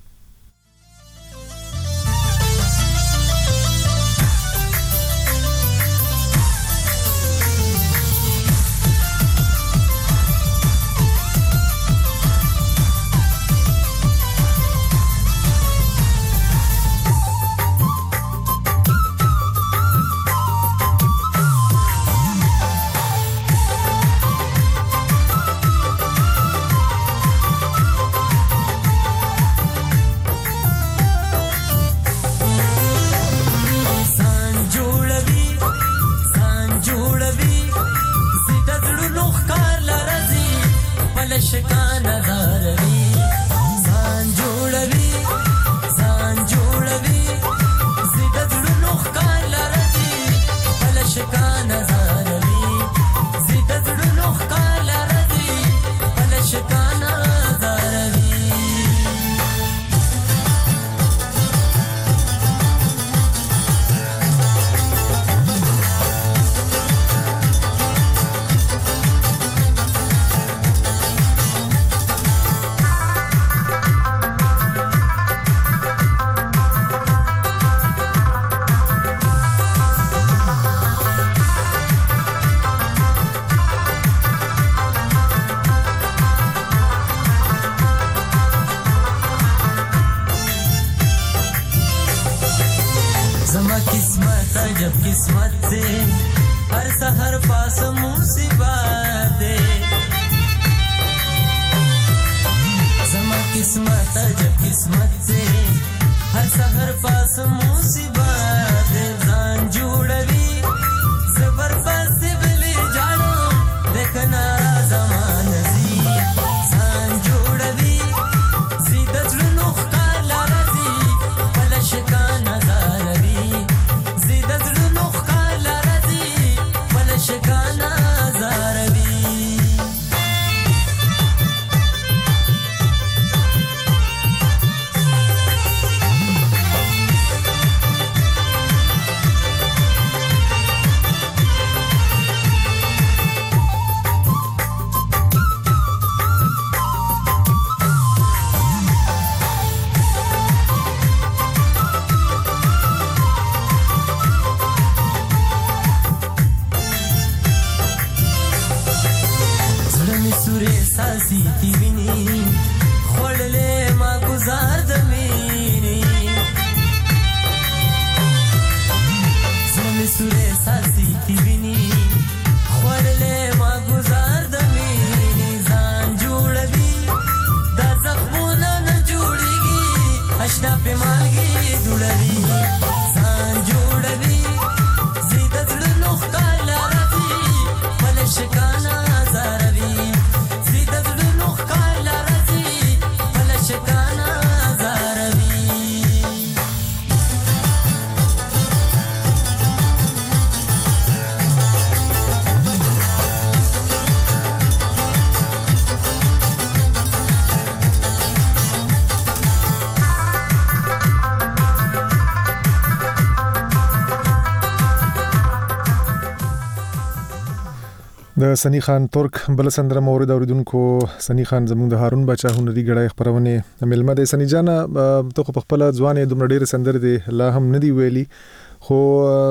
د سنی خان ترک بل سندره مورد اوریدونکو. سنی خان زموږ د هارون بچا هنري غړای خبرونه ملمه د سنی جان ته په خپل ځوانې دومره ډېر سندره دی لا هم ندی ویلي خو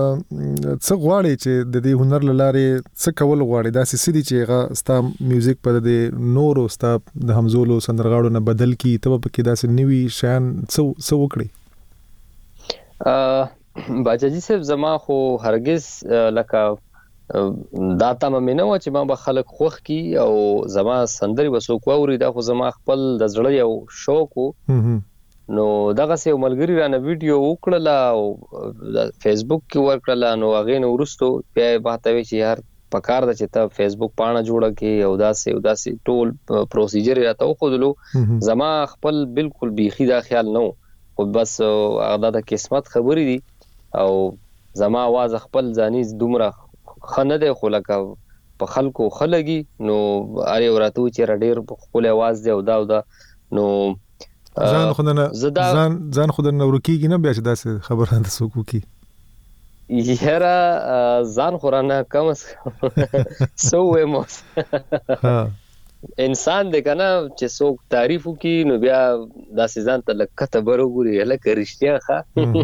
څه غواړي چې د دې هنر لاره څه کول غواړي دا سې دي چې هغه ستا میوزیک په د نورو ستا د همزولو سندرغاړو نه بدل کی ته په کې دا سې نوي شان څه څه وکړي. ا باجاجي صاحب زما خو هرگز لکه دا تمه مې نه و چې ما به خلک خوښ کی او زما سندري وسو کووري دا خو زما خپل د زړه یو شوق نو دغه سه ملګری رانه ویډیو وکړه او فیسبوک کې ورکړه نو هغه نو ورستو بیا به ته چې یار پکار د چې ته فیسبوک پاڼه جوړه کې او دا سه او دا سه ټول پروسیجر راته خودلو زما خپل بالکل بیخي دا خیال نو خو بس هغه د قسمت خبرې دي او زما आवाज خپل ځاني دومره خنه ده خو لکه په خلکو خلګي نو اړ وراتو چې ډېر خپل आवाज دی او دا او دا نو ځان خودنه ځان ځان خودنه ورکیږي نه بیا چې داسې خبره ده سوکو کی یاره ځان خورانه کم سو وموس ها انسان دې کنه چې څوک تعریف وکي نو بیا داسې ځان ته لکه برګوري لکه رښتیا ښه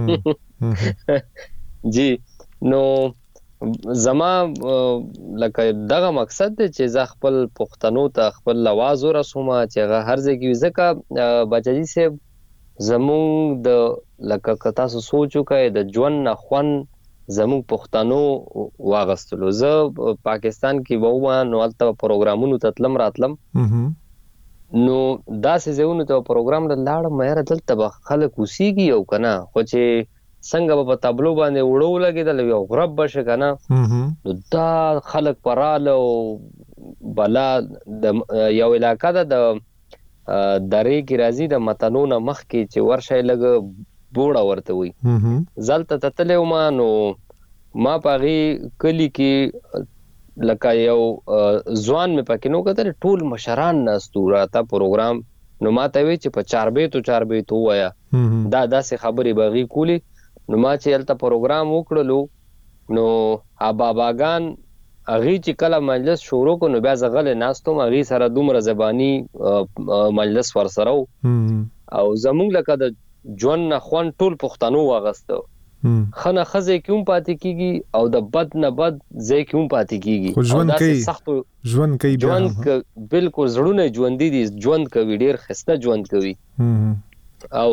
جی نو زما لکه دغه مقصد دی چې ز خپل پښتنو ته خپل आवाज ورسوم چې هر ځای کې ځکه بچی صاحب زمون د لکه کتا سو سوچو کوي د ژوند نه خون زمون پښتنو واغستلو زه پاکستان کې ووم نو البته پروګرامونو ته تلم راتلم نو دا سه زونه ته پروګرام لاړم مې دلته به خلک وسیږي او کنه خو چې څنګه په تابلو باندې وړو لګیدل یو غرب بشه کنه نو دا خلک پراله بلا د یو علاقې د درې کې راځي د متنونه مخ کې چې ورشه لګ بوړه ورته وي زلته تتلې ما نو ما پاغي کلی کې لکه یو ځوان مې پکې نو کتل ټول مشران ناستوره تا پروګرام نو ما ته وی چې په چار به تو چار به تو وایا دا داسې خبرې باغی کولی نو ما چې الته پروګرام وکړلو نو اباباګان اغي چې کله مجلس شروع کو نو بیا زغل ناستو اغي سره دومره زبانی مجلس ورسره او زمونږ لکه د جون نه خوان ټول پښتنو واغستو خنه خزه کوم پاتې کیږي او د بد نه بد ځای کوم پاتې کیږي ژوند کوي ژوند کوي ژوند بالکل زړونه ژوند دي ژوند کوي ډیر خسته ژوند کوي او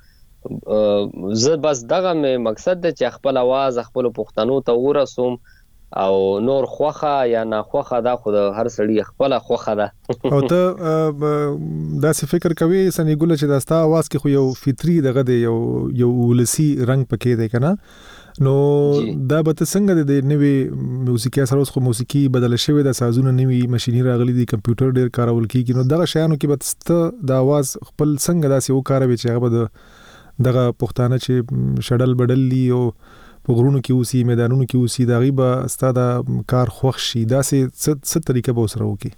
زه بس دغه مقصد د چې خپل आवाज خپل پښتنو ته ورسوم او نور خوخه یا نه خوخه دا خو هر سړی خپل خوخه ده او ته دا څه فکر کوي سنې ګل چې دا ستا आवाज کې خو یو فطری دغه دی یو یو ولسی رنگ پکې دی کنه نو دا به څنګه د نوې موسیقي سره اوس خو موسیقي بدل شوې د سازونه نوې ماشيني راغلي دي کمپیوټر ډیر کارول کیږي نو دغه شیانو کې به ست د आवाज خپل څنګه داسې وکاروي چې هغه دغه پښتانه چې شډل بدل لی او پغړونو کې اوسي میدانونو کې اوسي دا غیبه ستاده کار خوښ شي دا څه څه طریقه به وسره وکي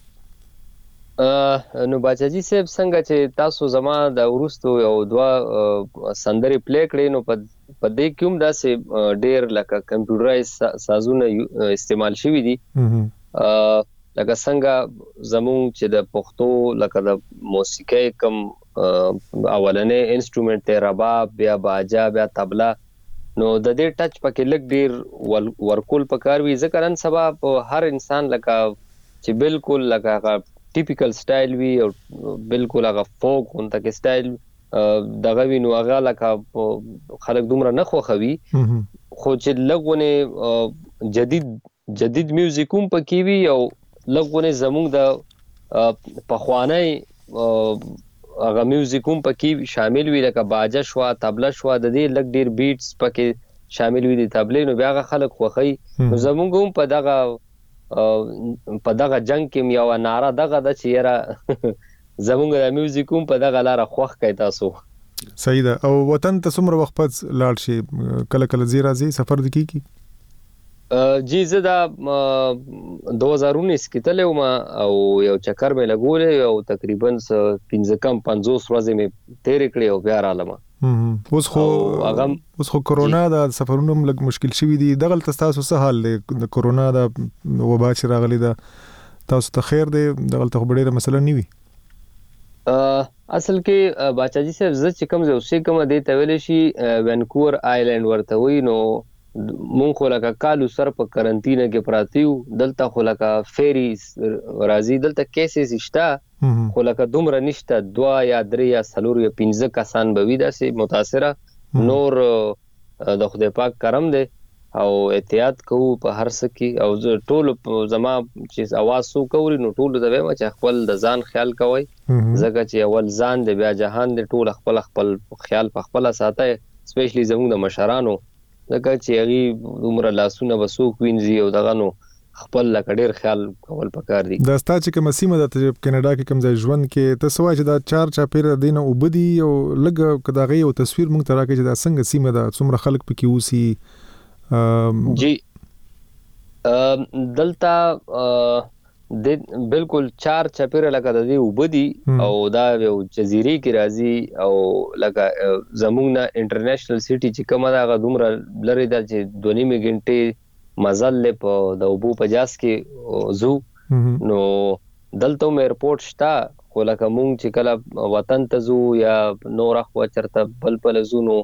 نو باچاجي صاحب څنګه چې تاسو زما د ورستو یو دوا سندري پلی کړې نو په دې کوم دا سه ډیر لکه کمپیوټرایز سازونه استعمال شوی دي لکه څنګه زمون چې د پښتو لکه د موسیقي کم اولنې انسټرومنت ته رباب بیا باجا بیا طبله نو د دې ټچ پکې لګ ډیر ورکول پکار وی ځکه نن سبا هر انسان لکه چې بالکل لکه ټیپیکل سټایل وی او بالکل هغه فوک اون تک سټایل دغه وینو هغه لکه خلک دومره نه خوخوي خو چې لګونه جدید جدید میوزیک هم پکې وی او لګونه زموږ د پخوانی هغه میوزیک هم پکې شامل وی لکه باجا شو طبله شو د دې لګ ډیر بیټس پکې شامل وی دي طبله نو بیا خلک خوخی نو زموږ هم په دغه په دغه جنگ کې یو ناره دغه د چیرې زموږ د میوزیک هم په دغه لار خوخ کوي تاسو صحیح ده او وطن ته څومره وخت پس لاړ شي کله کله زیرا زی سفر دکی کی جی زه دا دو هزار انیس کې تلم او یو چکر مې لګولې او تقریبا پنځه کم پنځوس ورځې مې تیر کړې او بیا رالم اوس خو اوس خو کورونا دا سفرونه لږ مشکل شوی دي دغه تاسو څه حال دی د کورونا دا وبا چې راغلی دا تاسو ته خیر دی دغه ته ډیره مسله نیوي اصل کې باچاجي صاحب زه چې کوم زه اوسې کوم دی ته ویل شي وانکوور آیلند ورته وی نو مونږ خو لکه کالو سر په کرنټینه کې پراتیو دلته خو لکه فیری راځي دلته کیسز شته خو لکه دومره نشته دوا یا درې یا څلور یا پنځه کسان به وي داسې متاثره نور د خدای پاک کرم دی او احتیاط کوو په هر څه کې او ټول زما چې आवाज سو کوي نو ټول د وایم چې خپل د ځان خیال کوي ځکه چې اول ځان دی بیا جهان دی ټول خپل خپل خیال په خپل ساتي سپیشلی زموږ د مشرانو لکه چې هغه عمر لاسونه وسوک وینځي او دغه نو خپل لکه ډیر خیال کول پکار دي دا ستا چې کوم سیمه د کینیډا کې کوم ځای ژوند کې ته سوای چې دا چار چا پیر دینه وبدي او لګ کداغه یو تصویر مونږ ته راکې چې دا څنګه سیمه دا څومره خلک پکې اوسي جی دلته د بالکل چار چپیره لکه د دې وبدي او دا یو جزيري کې راځي او لکه زمونږ نه انټرنیشنل سټي چې کومه دا غومره لري د چې دوه نیمه غنټه مزل په د وبو په جاس کې زو نو دلته مې ایرپورټ شته خو لکه مونږ چې کله وطن ته زو یا نور خو چرته بل بل زو نو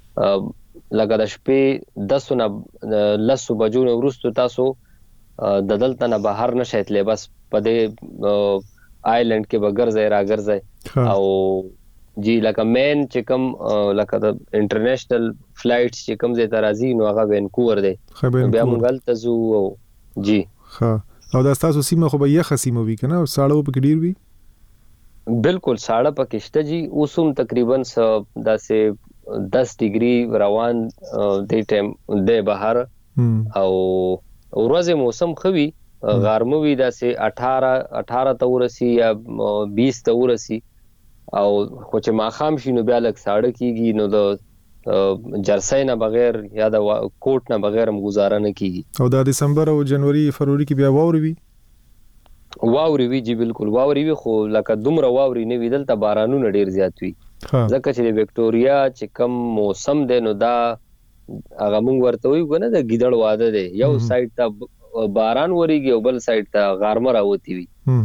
لکه د شپې دسو نه لسو بجو نه ورستو تاسو د دلته نه بهر نشئ تلې بس په دې آیلند کې به ګرځي را ګرځي او جی لکه مین چې کوم لکه د انټرنیشنل فلایټس چې کوم ځای ته راځي نو هغه وینکوور دی بیا موږ هلته ځو او جی ها او دا تاسو سیمه خو به یخه سیمه وي کنه ساړه په کې ډیر وي بالکل ساړه پکې شته جی اوسم تقریبا داسې دس ډیګري روان د ټیم د بهر او ورځې موسم خوي غرمه وي داسې اټھارہ اټھارہ ته ورسي یا بیس ته ورسي او خو چې ماخام شي نو بیا لک ساړه کیږي نو د جرسۍ نه بغیر یا د کوټ نه بغیر هم گزاره نه کیږي او د دسمبر او جنوري فروری کې بیا واوري وي واوري وي جی بالکل واوري وي خو لکه دومره واوري نه وي دلته بارانونه ډیر زیات وي ځکه چې د وکټوريا چې کم موسم دی نو دا هغه مونږ ورته وی کنه د ګیدړ واده دی یو سایډ ته باران وریږي او بل سایډ ته غارمه راوتی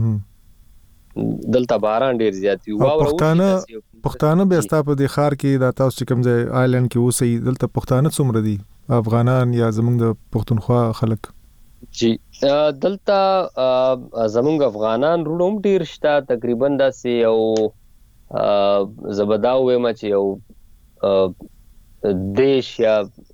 وي دلته باران ډیر زیات وي واو پښتانه پښتانه به استا په د خار کې د تاسو کوم ځای آیلند کې اوسې دلته پښتانه څومره دي افغانان یا زمونږ د پښتونخوا خلک جی دلته زمونږ افغانان روډوم ډیر شته تقریبا داسې یو زبداو وایم چې یو دیش یا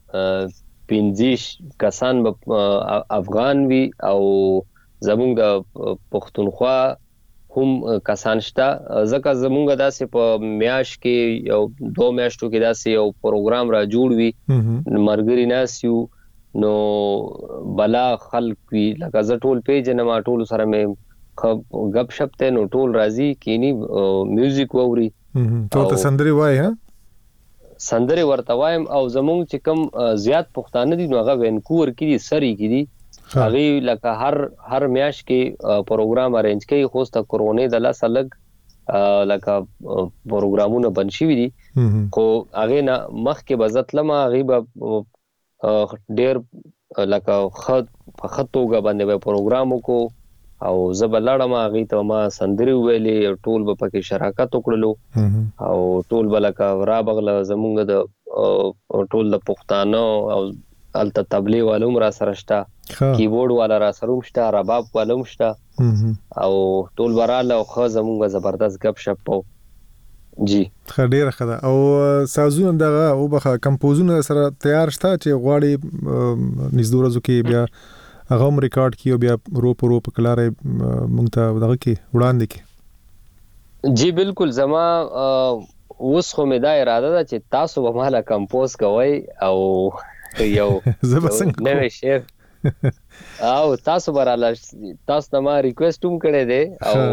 پنځیش کسان افغان وي او زمونږ د پښتونخوا هم کسان شته ځکه زمونږ داسې په میاش کې یو دو میاشتو کې داسې یو پروګرام را جوړ وي مرګري ناس یو نو بلا خلک وي لکه ز ټول پیج نه ما ټول سره مې غب شپ ته نو ټول راضي کینی میوزیک ووري ټول ته سندري وای ها سندره ورته وایم او زمونږ چې کوم زیات پښتانه دي نو هغه وینکوور کې دي سری کې دي هغه لکه هر هر میاش کې پروګرام ارینج کوي خو ست کورونه د لاس الګ لکه پروګرامونه بنشي دي خو هغه نه مخ کې بزت لمه هغه ډیر لکه خط په خطوګه باندې پروګرام کو او زبلړه ما غي ته ما سندري ویلې ټول به پکې شراکت وکړلو او ټول بلکه را بغله زمونږ د ټول د پښتانه او الته تبلی والوم را سره شته کیبورډ والا را سره شته رباب والوم شته او ټول براله خو زمونږ زبردست غب شپ جی خډيره خدا او سازونه دغه او بخه کمپوزونه سره تیار شته چې غواړي نږدې ورځو کې بیا هغه هم ریکارډ کیو بیا رو په رو په کلارې مونږ ته دغه کې وړاندې کې جی بالکل زما اوس خو مې دا اراده ده چې تاسو به مالا کمپوز کوئ او یو نوې شعر او تاسو براله تاسو ته ما ریکوست هم کړی دی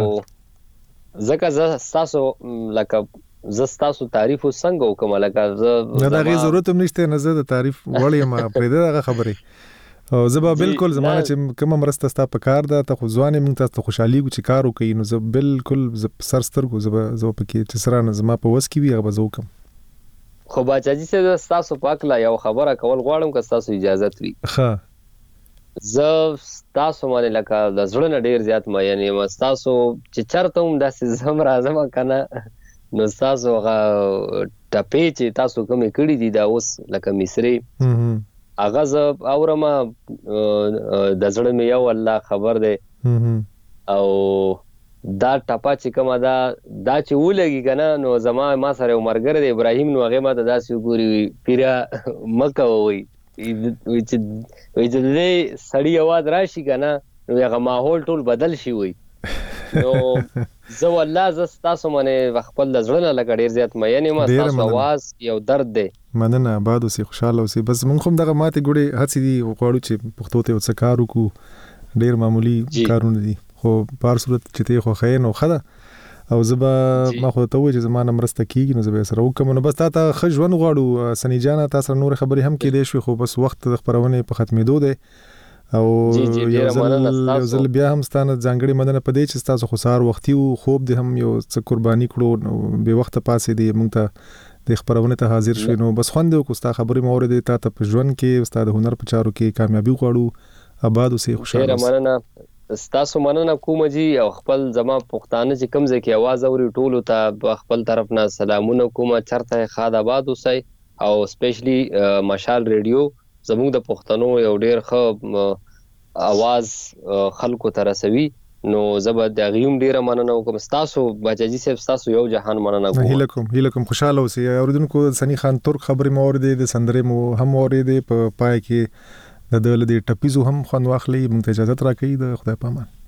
او ځکه زه تاسو لکه زه تاسو تعریف څنګه وکم لکه زه نه دا غي ضرورت هم نشته نه زه د تعریف وړي ما پرې دغه خبرې او زبا بالکل زمانه چې کوم مرسته ستا په کار ده ته خو ځوانې مونږ ته خوشحالي چې کار وکړي نو زه بالکل سر سترګو زبا زه پکې چې سره نه زما په وس کې وي هغه زه وکم خو باچاجي سه تاسو پاکلا یو خبره کول غواړم که تاسو اجازه وي ښه زه تاسو باندې لکه د زړه نه ډیر زیات ما یعنی ما تاسو چې چرته هم داسې زم راځم کنه نو تاسو هغه ټپې چې تاسو کومې کړې دي دا اوس لکه مصری اغه ز اورما د زړه مې یو الله خبر دی او دا ټپا چې کومه دا دا چې ولګي کنه نو زما ما سره عمرګر دی ابراهیم نو هغه ما ته داسې ګوري پیرا مکه وي چې وي چې دې سړی आवाज راشي کنه نو هغه ماحول ټول بدل شي وي نو زه والله ز تاسو باندې خپل د زړه نه لګ ډیر زیات مې یعنی ما تاسو आवाज یو درد دی مننه آباد اوسې خوشاله اوسې بس مونږ هم دغه ماته ګوډي هڅې دي غواړو چې پښتو ته وڅ کار وکړو ډیر معمولی کارونه دي خو په هر صورت چې ته خو خیر نو خدا او زبا ما خو ته وې چې زمانه مرسته کیږي نو زبا سره وکم نو بس تا ته خجون غواړو سنی جان تاسو نور خبرې هم کې دي شو خو بس وخت د خبرونه په ختمېدو دی او جی جی ډیره مننه یو تاسو ځل بیا هم ستانه ځانګړي مننه پدې چې تاسو خو سار وختي او خوب دې هم یو څه قرباني کړو نو به وخت پاسې دې مونږ ته د خبرونه ته حاضر شوي نو بس خوند کو ستا خبرې مورید ته ته ژوند کې استاد هنر په چارو کې کامیابی غواړو آباد اوسې خوشاله ډیره مننه تاسو مننه کوم جی او خپل زما پښتانه چې کم ځای کې आवाज اوري ټولو ته خپل طرف نه سلامونه کوم چرته خاد آباد اوسئ او سپیشلی مشال ریډیو زموږ د پښتنو یو ډیر ښه आवाज خلکو ته رسوي نو زبر د غيوم ډیره مننه کوم تاسو بچاجي صاحب تاسو یو جهان مننه کوم هیله کوم هیله کوم خوشاله اوسئ اوریدونکو سنی خان ترک خبرې مورید د سندرې مو هم اورید په پای کې د دل د ټپیزو هم خوان واخلي مونږ ته اجازه راکړئ د خدای پامان